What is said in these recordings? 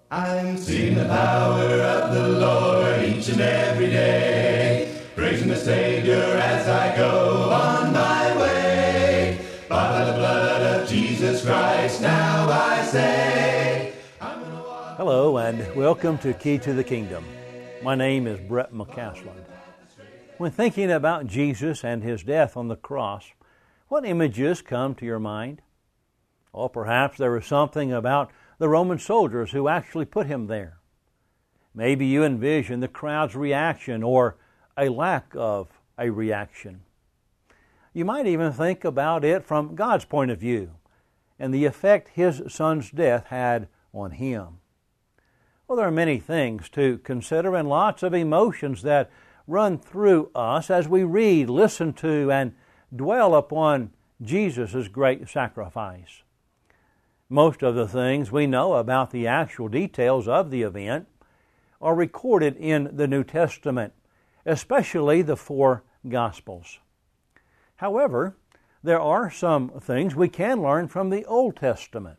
I'm seeing the power of the Lord each and every day, praising the Savior as I go on my way. By the blood of Jesus Christ, now I say, I'm gonna walk. Hello and welcome to Key to the Kingdom. My name is Brett McCaslin. When thinking about Jesus and His death on the cross, what images come to your mind? Or perhaps there was something about the Roman soldiers who actually put Him there. Maybe you envision the crowd's reaction or a lack of a reaction. You might even think about it from God's point of view and the effect His Son's death had on Him. Well, there are many things to consider and lots of emotions that run through us as we read, listen to, and dwell upon Jesus' great sacrifice. Most of the things we know about the actual details of the event are recorded in the New Testament, especially the four Gospels. However, there are some things we can learn from the Old Testament.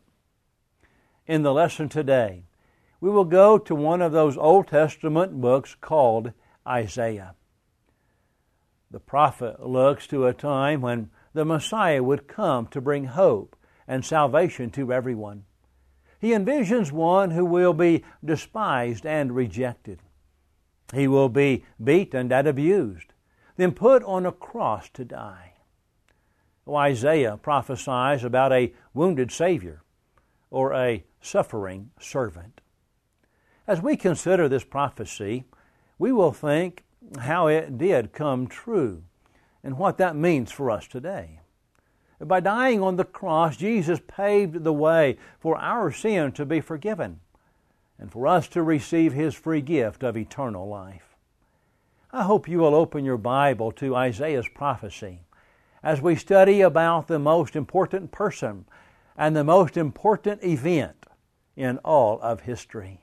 In the lesson today, we will go to one of those Old Testament books called Isaiah. The prophet looks to a time when the Messiah would come to bring hope and salvation to everyone. He envisions one who will be despised and rejected. He will be beaten and abused, then put on a cross to die. Isaiah prophesies about a wounded Savior or a suffering servant. As we consider this prophecy, we will think how it did come true and what that means for us today. By dying on the cross, Jesus paved the way for our sin to be forgiven and for us to receive His free gift of eternal life. I hope you will open your Bible to Isaiah's prophecy as we study about the most important person and the most important event in all of history.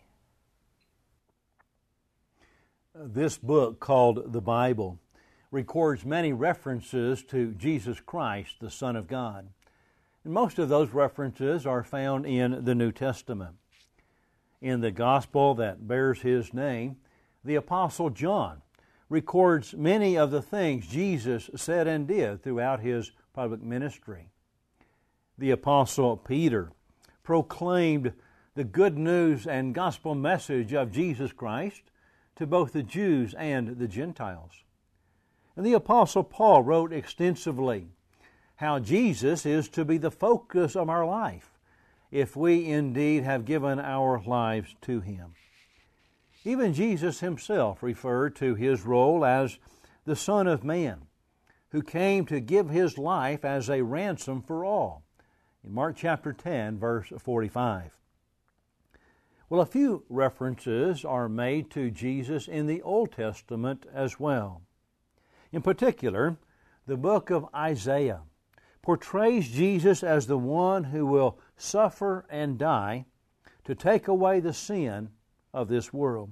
This book, called the Bible, records many references to Jesus Christ, the Son of God. And most of those references are found in the New Testament. In the Gospel that bears His name, the Apostle John records many of the things Jesus said and did throughout His public ministry. The Apostle Peter proclaimed the good news and gospel message of Jesus Christ to both the Jews and the Gentiles. And the Apostle Paul wrote extensively how Jesus is to be the focus of our life if we indeed have given our lives to Him. Even Jesus Himself referred to His role as the Son of Man, who came to give His life as a ransom for all, in Mark chapter 10, verse 45. Well, a few references are made to Jesus in the Old Testament as well. In particular, the book of Isaiah portrays Jesus as the one who will suffer and die to take away the sin of this world.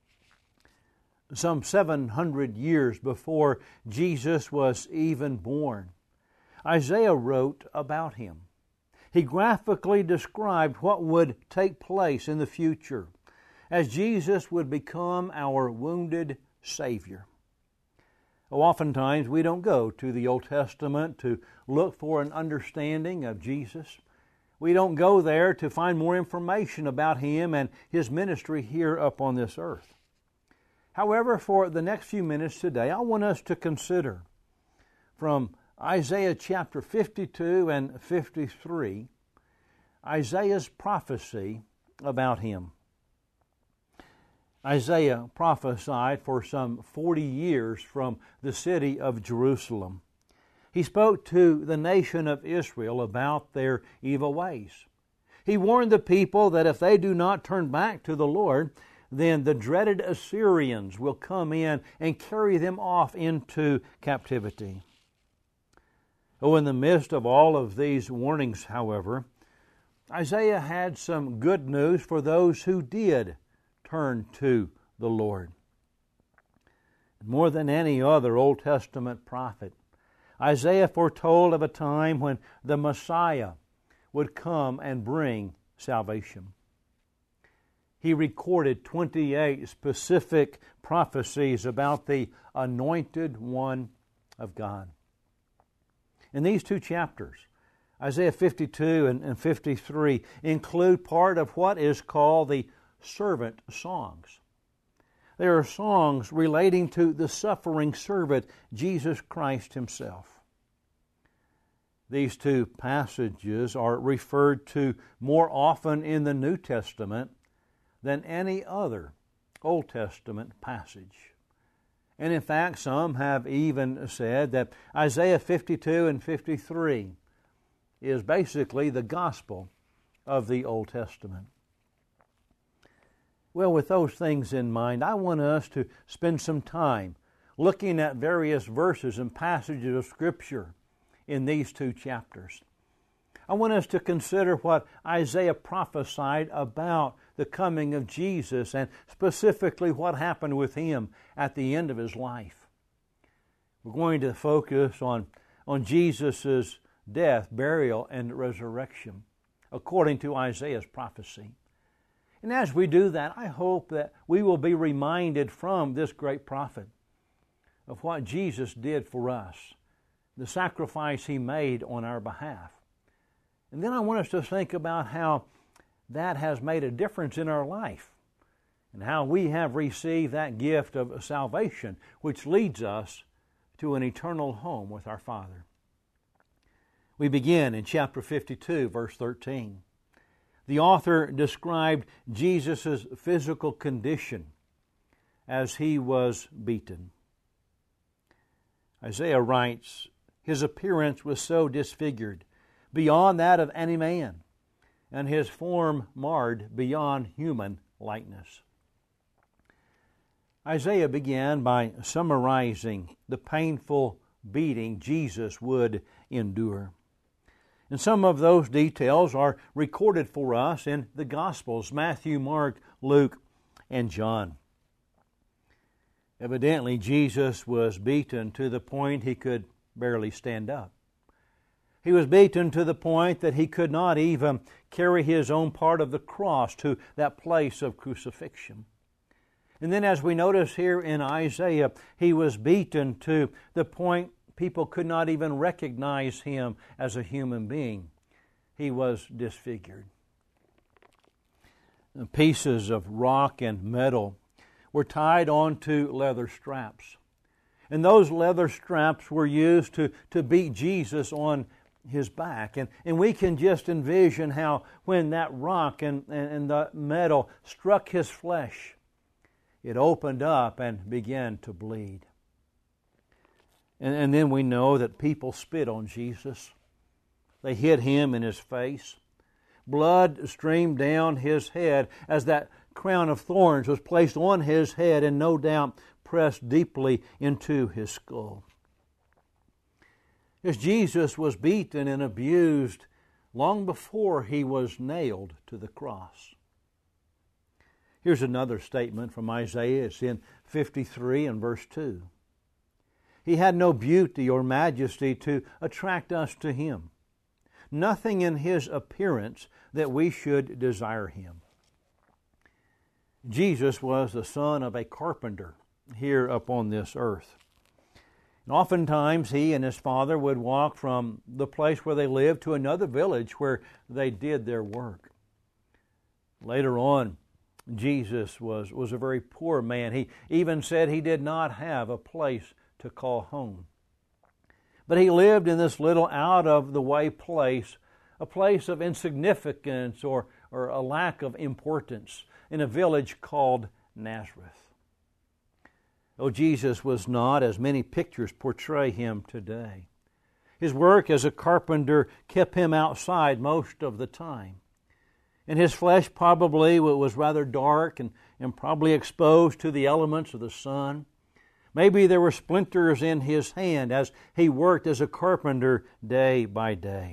Some 700 years before Jesus was even born, Isaiah wrote about Him. He graphically described what would take place in the future as Jesus would become our wounded Savior. Oftentimes we don't go to the Old Testament to look for an understanding of Jesus. We don't go there to find more information about Him and His ministry here upon this earth. However, for the next few minutes today, I want us to consider from Isaiah chapter 52 and 53, Isaiah's prophecy about Him. Isaiah prophesied for some 40 years from the city of Jerusalem. He spoke to the nation of Israel about their evil ways. He warned the people that if they do not turn back to the Lord, then the dreaded Assyrians will come in and carry them off into captivity. In the midst of all of these warnings, however, Isaiah had some good news for those who did turn to the Lord. More than any other Old Testament prophet, Isaiah foretold of a time when the Messiah would come and bring salvation. he recorded 28 specific prophecies about the Anointed One of God. In these two chapters, Isaiah 52 and 53 include part of what is called the servant songs. They are songs relating to the suffering servant, Jesus Christ Himself. These two passages are referred to more often in the New Testament than any other Old Testament passage. And in fact, some have even said that Isaiah 52 and 53 is basically the gospel of the Old Testament. Well, with those things in mind, I want us to spend some time looking at various verses and passages of Scripture in these two chapters. I want us to consider what Isaiah prophesied about the coming of Jesus and specifically what happened with Him at the end of His life. We're going to focus on Jesus' death, burial, and resurrection according to Isaiah's prophecy. And as we do that, I hope that we will be reminded from this great prophet of what Jesus did for us, the sacrifice He made on our behalf. And then I want us to think about how that has made a difference in our life and how we have received that gift of salvation, which leads us to an eternal home with our Father. We begin in chapter 52, verse 13. The author described Jesus' physical condition as He was beaten. Isaiah writes, His appearance was so disfigured beyond that of any man, and His form marred beyond human likeness. Isaiah began by summarizing the painful beating Jesus would endure. And some of those details are recorded for us in the Gospels, Matthew, Mark, Luke, and John. Evidently, Jesus was beaten to the point He could barely stand up. He was beaten to the point that He could not even carry His own part of the cross to that place of crucifixion. And then as we notice here in Isaiah, He was beaten to the point people could not even recognize Him as a human being. He was disfigured. Pieces of rock and metal were tied onto leather straps. And those leather straps were used to beat Jesus on His back. And we can just envision how when that rock and the metal struck His flesh, it opened up and began to bleed. And then we know that people spit on Jesus. They hit Him in His face. Blood streamed down His head as that crown of thorns was placed on His head and no doubt pressed deeply into His skull. As Jesus was beaten and abused long before He was nailed to the cross. Here's another statement from Isaiah. It's in 53 and verse 2. He had no beauty or majesty to attract us to Him. Nothing in His appearance that we should desire Him. Jesus was the son of a carpenter here upon this earth. And oftentimes He and His Father would walk from the place where they lived to another village where they did their work. Later on, Jesus was a very poor man. He even said He did not have a place to call home. But He lived in this little out-of-the-way place, a place of insignificance or a lack of importance in a village called Nazareth. Oh, Jesus was not as many pictures portray Him today. His work as a carpenter kept Him outside most of the time. And His flesh probably was rather dark and probably exposed to the elements of the sun. Maybe there were splinters in His hand as He worked as a carpenter day by day.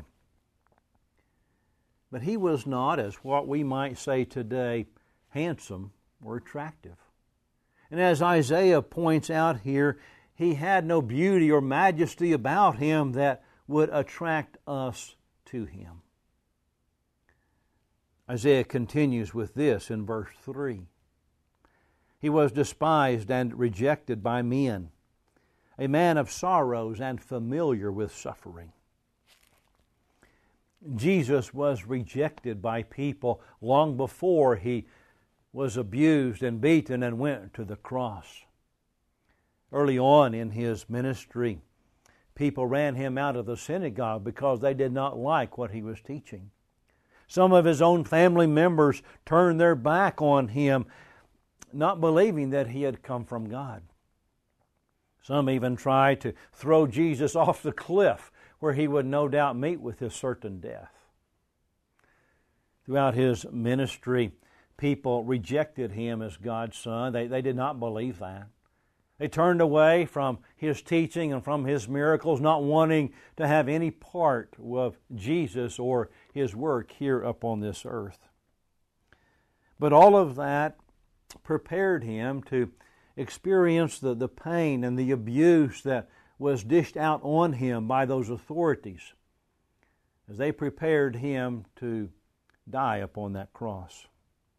But He was not, as what we might say today, handsome or attractive. And as Isaiah points out here, He had no beauty or majesty about Him that would attract us to Him. Isaiah continues with this in verse 3. He was despised and rejected by men, a man of sorrows and familiar with suffering. Jesus was rejected by people long before He was abused and beaten and went to the cross. Early on in His ministry, people ran Him out of the synagogue because they did not like what He was teaching. Some of His own family members turned their back on Him, not believing that He had come from God. Some even tried to throw Jesus off the cliff where He would no doubt meet with His certain death. Throughout His ministry, people rejected Him as God's Son. They did not believe that. They turned away from His teaching and from His miracles, not wanting to have any part of Jesus or His work here upon this earth. But all of that prepared Him to experience the pain and the abuse that was dished out on Him by those authorities as they prepared Him to die upon that cross.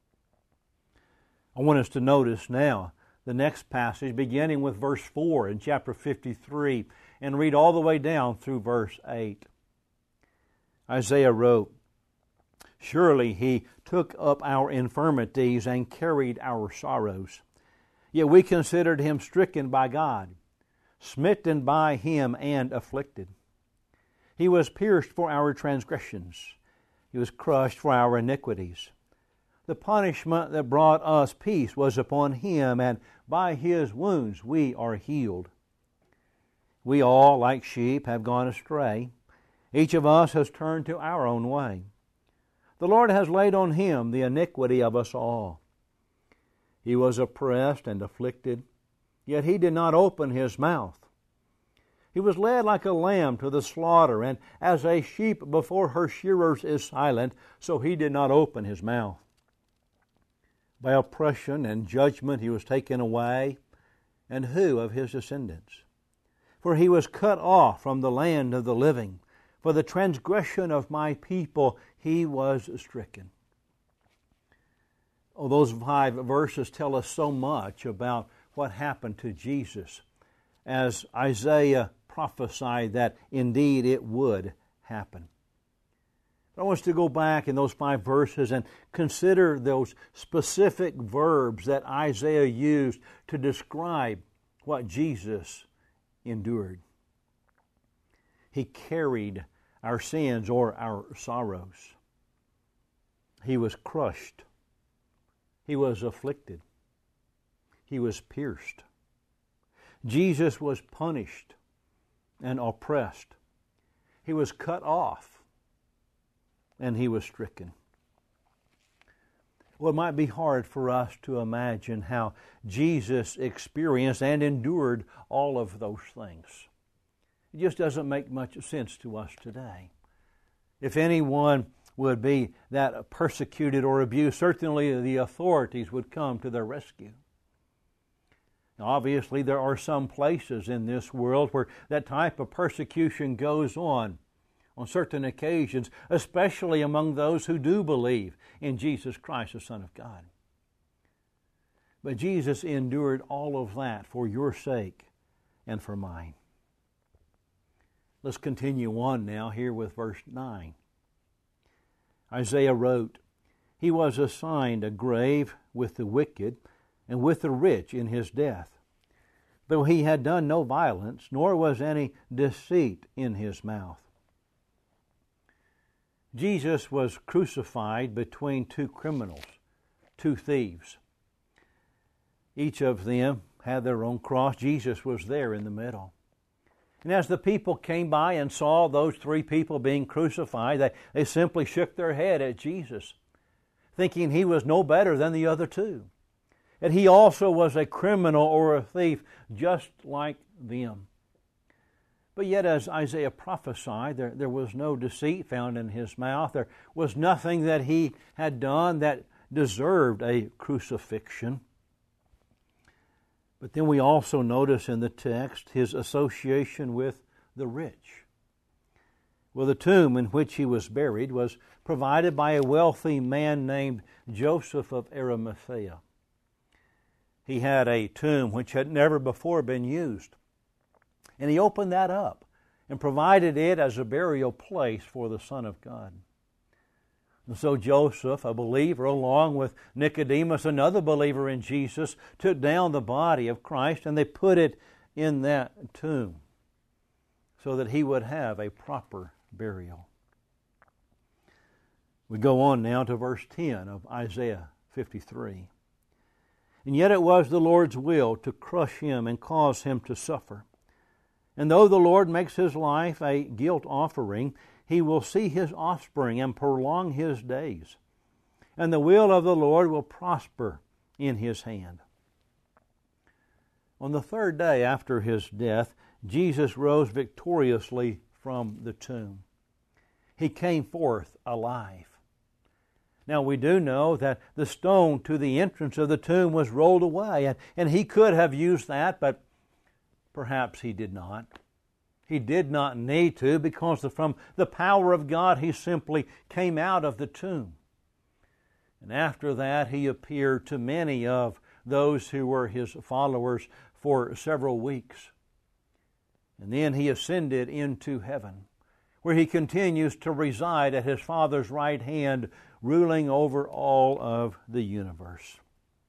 I want us to notice now the next passage, beginning with verse 4 in chapter 53, and read all the way down through verse 8. Isaiah wrote, "Surely He took up our infirmities and carried our sorrows. Yet we considered Him stricken by God, smitten by Him and afflicted. He was pierced for our transgressions. He was crushed for our iniquities. The punishment that brought us peace was upon Him, and by His wounds we are healed. We all, like sheep, have gone astray. Each of us has turned to our own way. The Lord has laid on Him the iniquity of us all. He was oppressed and afflicted, yet He did not open His mouth. He was led like a lamb to the slaughter, and as a sheep before her shearers is silent, so He did not open His mouth. By oppression and judgment He was taken away, and who of His descendants? For He was cut off from the land of the living. For the transgression of my people He was stricken." Oh, those 5 verses tell us so much about what happened to Jesus, as Isaiah prophesied that indeed it would happen. I want us to go back in those 5 verses and consider those specific verbs that Isaiah used to describe what Jesus endured. He carried our sins or our sorrows. He was crushed. He was afflicted. He was pierced. Jesus was punished and oppressed. He was cut off, and He was stricken. Well, it might be hard for us to imagine how Jesus experienced and endured all of those things. It just doesn't make much sense to us today. If anyone would be that persecuted or abused, certainly the authorities would come to their rescue. Now, obviously, there are some places in this world where that type of persecution goes on certain occasions, especially among those who do believe in Jesus Christ, the Son of God. But Jesus endured all of that for your sake and for mine. Let's continue on now here with verse 9. Isaiah wrote, "He was assigned a grave with the wicked and with the rich in His death, though He had done no violence, nor was any deceit in His mouth." Jesus was crucified between 2 criminals, 2 thieves. Each of them had their own cross. Jesus was there in the middle. And as the people came by and saw those 3 people being crucified, they simply shook their head at Jesus, thinking He was no better than the other 2. And He also was a criminal or a thief just like them. But yet, as Isaiah prophesied, there was no deceit found in His mouth. There was nothing that He had done that deserved a crucifixion. But then we also notice in the text His association with the rich. Well, the tomb in which he was buried was provided by a wealthy man named Joseph of Arimathea. He had a tomb which had never before been used, and he opened that up and provided it as a burial place for the Son of God. And so Joseph, a believer, along with Nicodemus, another believer in Jesus, took down the body of Christ and they put it in that tomb so that he would have a proper burial. We go on now to verse 10 of Isaiah 53. And yet it was the Lord's will to crush him and cause him to suffer. And though the Lord makes his life a guilt offering, he will see his offspring and prolong his days. And the will of the Lord will prosper in his hand. On the third day after his death, Jesus rose victoriously from the tomb. He came forth alive. Now we do know that the stone to the entrance of the tomb was rolled away, and he could have used that, but perhaps he did not. He did not need to, because from the power of God he simply came out of the tomb. And after that he appeared to many of those who were his followers for several weeks. And then he ascended into heaven, where he continues to reside at his Father's right hand, ruling over all of the universe.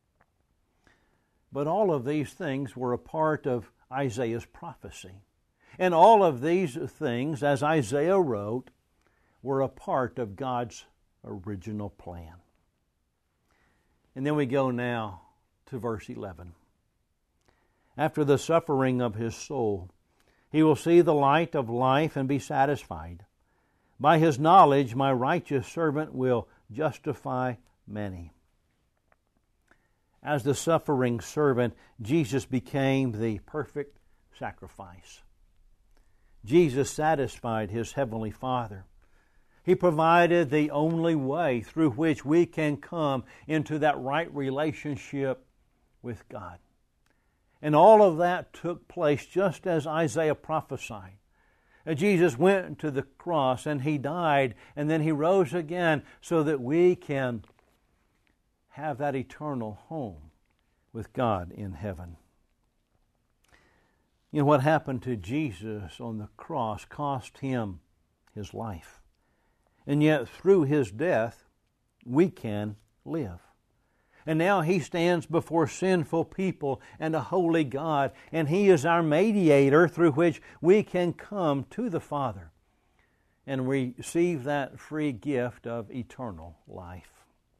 But all of these things were a part of Isaiah's prophecy. And all of these things, as Isaiah wrote, were a part of God's original plan. And then we go now to verse 11. After the suffering of his soul, he will see the light of life and be satisfied. By his knowledge, my righteous servant will justify many. As the suffering servant, Jesus became the perfect sacrifice. Jesus satisfied his heavenly Father. He provided the only way through which we can come into that right relationship with God. And all of that took place just as Isaiah prophesied. Jesus went to the cross and he died, and then he rose again so that we can have that eternal home with God in heaven. You know, what happened to Jesus on the cross cost him his life. And yet through his death, we can live. And now he stands before sinful people and a holy God, and he is our mediator through which we can come to the Father and receive that free gift of eternal life.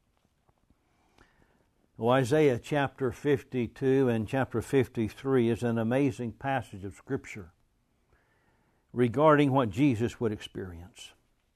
Well, Isaiah chapter 52 and chapter 53 is an amazing passage of Scripture regarding what Jesus would experience.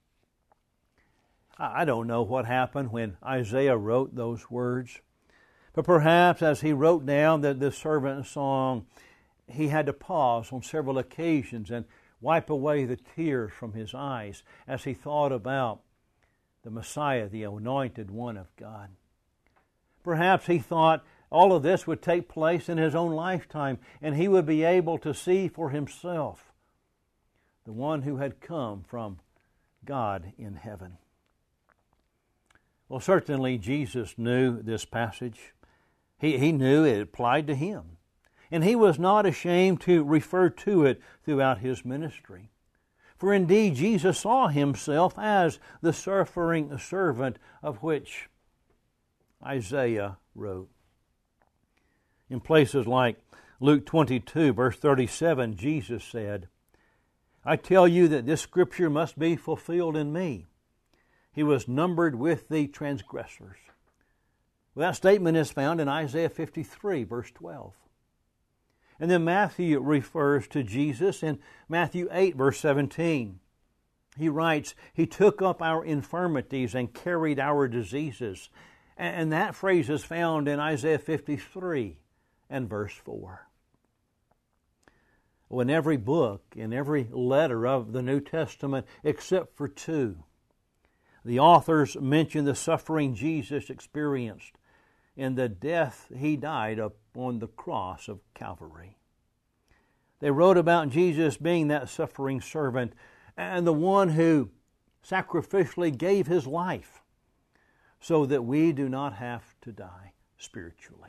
I don't know what happened when Isaiah wrote those words, but perhaps as he wrote down the servant song, he had to pause on several occasions and wipe away the tears from his eyes as he thought about the Messiah, the anointed one of God. Perhaps he thought all of this would take place in his own lifetime, and he would be able to see for himself the one who had come from God in heaven. Well, certainly Jesus knew this passage. He knew it applied to him. And he was not ashamed to refer to it throughout his ministry. For indeed, Jesus saw himself as the suffering servant of which Isaiah wrote. In places like Luke 22, verse 37, Jesus said, I tell you that this scripture must be fulfilled in me. He was numbered with the transgressors. Well, that statement is found in Isaiah 53, verse 12. And then Matthew refers to Jesus in Matthew 8, verse 17. He writes, He took up our infirmities and carried our diseases. And that phrase is found in Isaiah 53 and verse 4. Well, in every book, in every letter of the New Testament, except for two, the authors mention the suffering Jesus experienced in the death he died upon the cross of Calvary. They wrote about Jesus being that suffering servant and the one who sacrificially gave His life so that we do not have to die spiritually.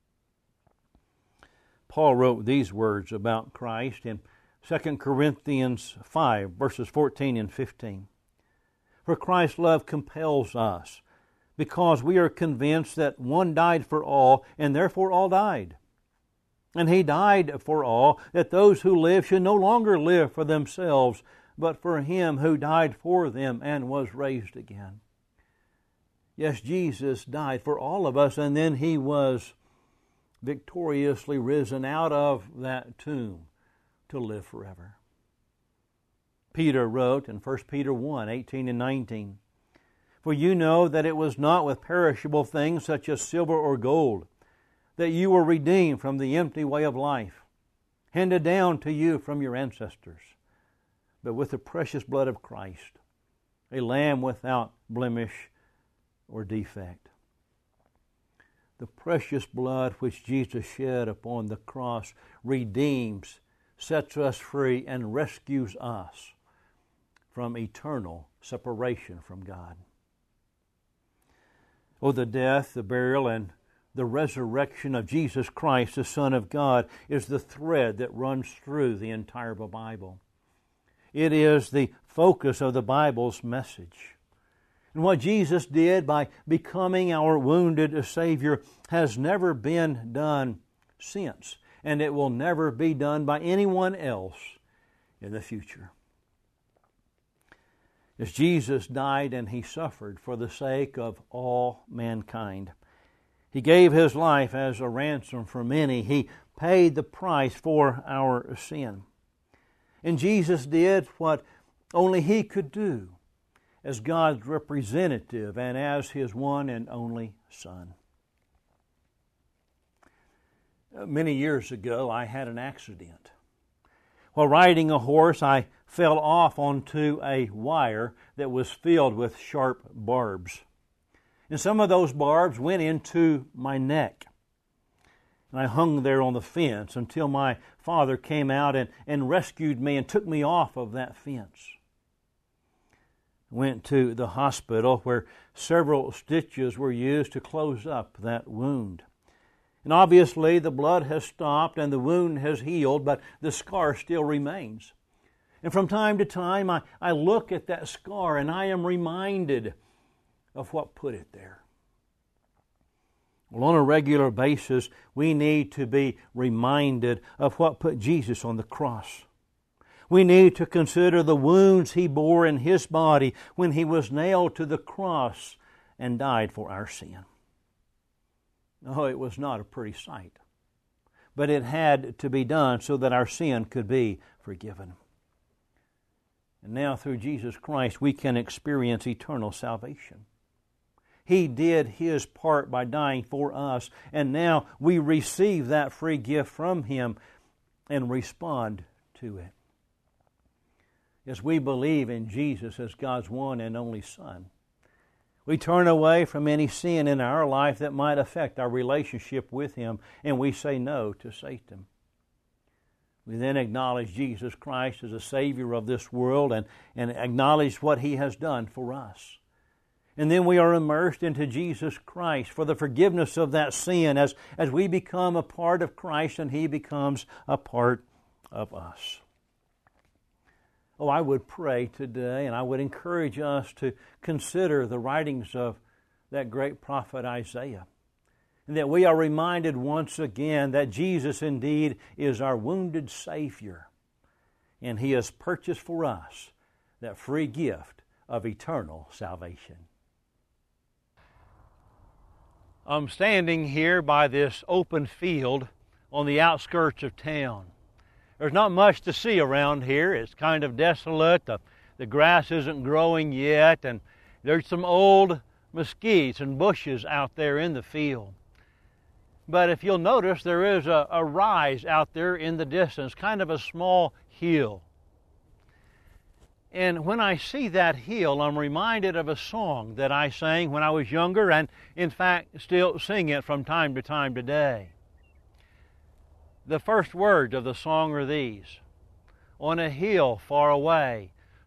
Paul wrote these words about Christ in 2 Corinthians 5, verses 14 and 15. For Christ's love compels us, because we are convinced that one died for all, and therefore all died. And He died for all, that those who live should no longer live for themselves, but for Him who died for them and was raised again. Yes, Jesus died for all of us, and then He was victoriously risen out of that tomb to live forever. Peter wrote in 1 Peter 1, 18 and 19, For you know that it was not with perishable things such as silver or gold that you were redeemed from the empty way of life, handed down to you from your ancestors, but with the precious blood of Christ, a lamb without blemish or defect. The precious blood which Jesus shed upon the cross redeems, sets us free, and rescues us from eternal separation from God. Oh, the death, the burial, and the resurrection of Jesus Christ, the Son of God, is the thread that runs through the entire Bible. It is the focus of the Bible's message. And what Jesus did by becoming our wounded Savior has never been done since, and it will never be done by anyone else in the future. As Jesus died and He suffered for the sake of all mankind, He gave His life as a ransom for many. He paid the price for our sin. And Jesus did what only He could do as God's representative and as His one and only Son. Many years ago, I had an accident. While riding a horse, I fell off onto a wire that was filled with sharp barbs. And some of those barbs went into my neck. And I hung there on the fence until my father came out and rescued me and took me off of that fence. Went to the hospital where several stitches were used to close up that wound. And obviously the blood has stopped and the wound has healed, but the scar still remains. And from time to time I look at that scar and I am reminded of what put it there. Well, on a regular basis, we need to be reminded of what put Jesus on the cross. We need to consider the wounds He bore in His body when He was nailed to the cross and died for our sin. No, it was not a pretty sight, but it had to be done so that our sin could be forgiven. And now through Jesus Christ we can experience eternal salvation. He did His part by dying for us, and now we receive that free gift from Him and respond to it. As we believe in Jesus as God's one and only Son, we turn away from any sin in our life that might affect our relationship with Him, and we say no to Satan. We then acknowledge Jesus Christ as a Savior of this world and acknowledge what He has done for us. And then we are immersed into Jesus Christ for the forgiveness of that sin as we become a part of Christ and He becomes a part of us. Oh, I would pray today and I would encourage us to consider the writings of that great prophet Isaiah, and that we are reminded once again that Jesus indeed is our wounded Savior, and He has purchased for us that free gift of eternal salvation. I'm standing here by this open field on the outskirts of town. There's not much to see around here. It's kind of desolate. The grass isn't growing yet, and there's some old mesquites and bushes out there in the field. But if you'll notice, there is a rise out there in the distance, kind of a small hill. And when I see that hill, I'm reminded of a song that I sang when I was younger, and in fact still sing it from time to time today. The first words of the song are these: "On a hill far away